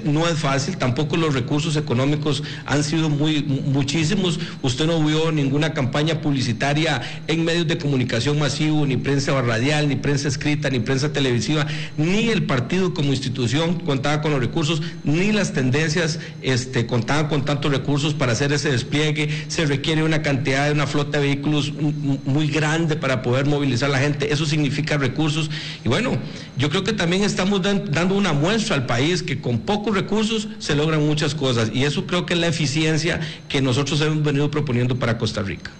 no es fácil, tampoco los recursos económicos han sido muchísimos. Usted no vio ninguna campaña publicitaria en medios de comunicación masivo, ni prensa radial, ni prensa escrita, ni prensa televisiva, ni el partido como institución contaba con los recursos, ni las tendencias contaban con tantos recursos para hacer ese despliegue. Se requiere una cantidad de una flota de vehículos muy grande para poder movilizar a la gente, eso significa recursos, y bueno, yo creo que también estamos dando una muestra al país que con pocos recursos se logran muchas cosas, y eso creo que es la eficiencia que nosotros hemos venido proponiendo para Costa Rica.